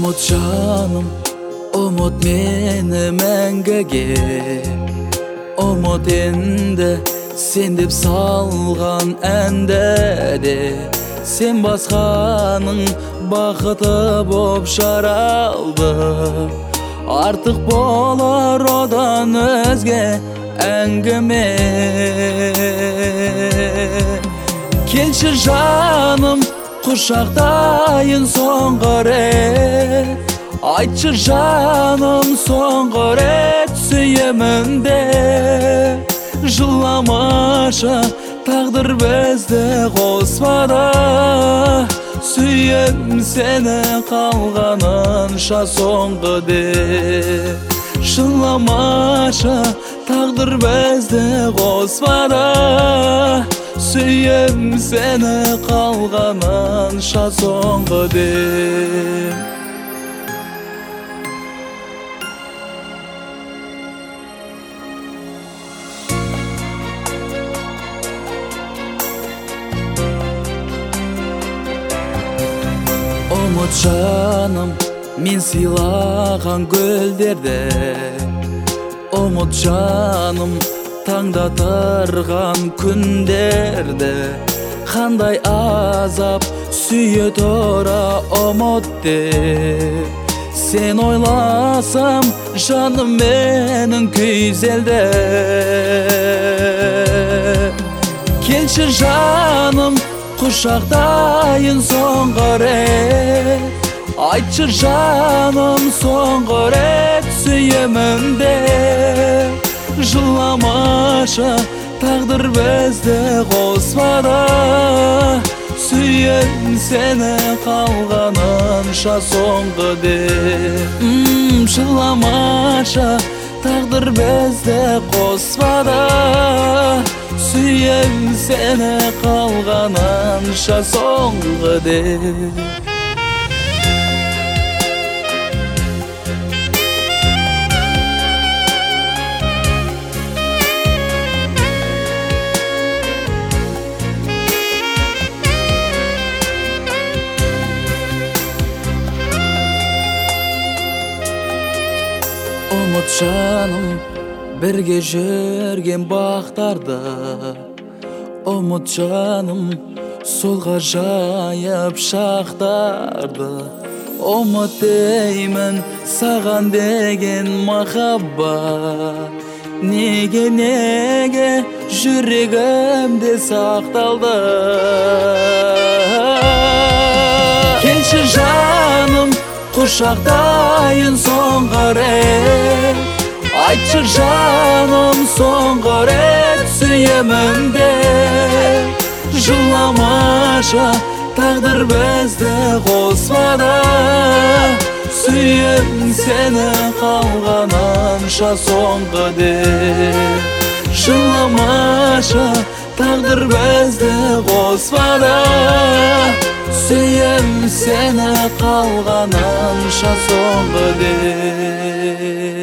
Umut canım, umut meni mengege. Umut endi sen dep salgan ende de. Sen baskanın bakıtı bop şaraldı. Artık bolar odan özge engime. Kelçi canım kuşaktayın son ret. Aytçı canım son ret süyeminde. Жыламаша тағдыр бізді қосмада. Сүйем сені қалғанынша соңғы деп. Жыламаша тағдыр бізді қосмада. Сүйем сені қалғанынша соңғы деп. Umut canım, men sыйлаған гүлдерде. Umut canım, таңда тұрған күндерде. Қандай азап сүйе тұра umut деп. Сен ойласам, жаным менің күйзелді. Келші жаным, kuşaktayın soңғы рет. Айтчы жаным соңғы рет сүйемімде. Жыламаша тағдыр бізді қосмада. Сүйем сені қалғанынша соңғы деп. Жыламаша тағдыр бізді қосмада. Сүйем сені қалғанынша соңғы деп. Umut canım, бірге жүрген бақтарда. Umut canım, солға жайып шақтарды. Umut деймін саған деген махаббат. Неге жүрегімде сақталды. Келші жаным, құшақтайын соңғы рет. Айтчы жаным соңғы рет сүйемімде. Жыламаша тағдыр бізді қосмада. Сүйем сені қалғанынша соңғы деп. Жыламаша тағдыр бізді қосмада. Сүйем сені қалғанынша соңғы деп.